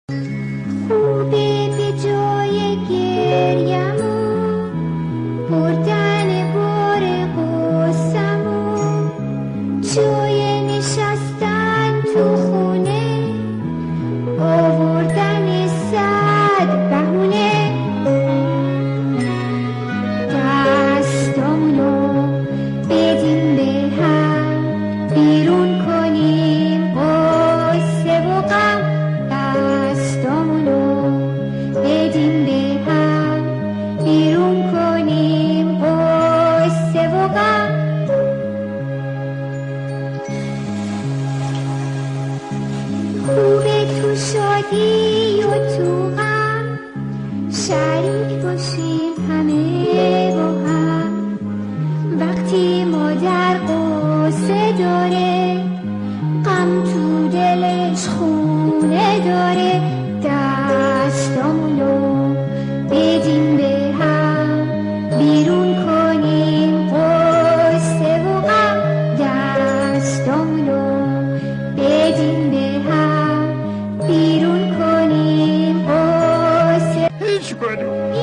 خوبه به جای گریمون بردن بار قصمون، جای نشستن تو خونه آوردن 100 بهونه. دستامونو بدیم به هم بیرون کنیم قصه و غم. دستامونو بدیم به هم بیرون کنیم قصه و غم. خوبه تو شادی و تو غم شریک باشیم همه با هم. وقتی مادر قصه داره غم تو دلش خونه داره. دستامونو بدیم به هم بیرون کنیم قصه و غم. دستامونو بدیم به هم بیرون کنیم قصه. هیچ کنیم